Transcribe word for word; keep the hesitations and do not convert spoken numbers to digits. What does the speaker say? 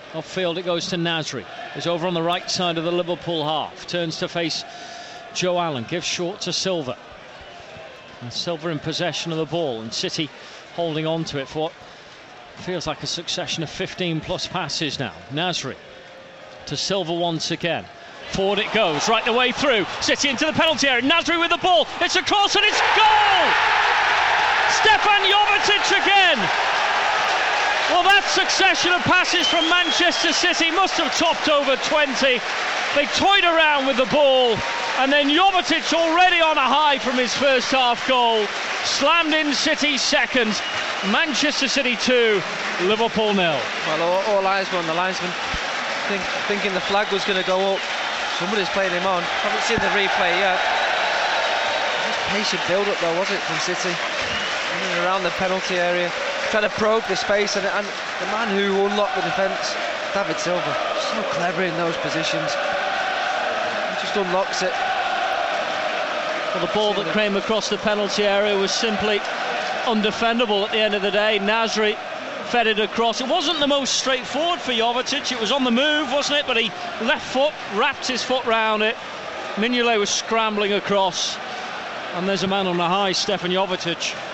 Off field it goes to Nasri. He's over on the right side of the Liverpool half. Turns to face Joe Allen. Gives short to Silva. And Silva in possession of the ball, and City holding on to it for what feels like a succession of fifteen plus passes now. Nasri to Silva once again. Forward it goes, right the way through. City into the penalty area. Nasri with the ball. It's a cross and it's goal! Stefan Jovetic again! Well, that succession of passes from Manchester City must have topped over twenty. They toyed around with the ball, and then Jovetic, already on a high from his first half goal, slammed in City's second. Manchester City two, Liverpool nil. Well, all, all eyes were on the linesman, think, thinking the flag was going to go up. Somebody's playing him on. Haven't seen the replay yet. Just patient build-up though, was it, from City? Running around the penalty area, trying to probe the space, and, and the man who unlocked the defence, David Silva, so clever in those positions. He just unlocks it. Well, the ball that came across the penalty area was simply undefendable at the end of the day. Nasri fed it across. It wasn't the most straightforward for Jovetic. It was on the move, wasn't it? But he left foot, wrapped his foot round it. Mignolet was scrambling across, and there's a man on the high, Stefan Jovetic.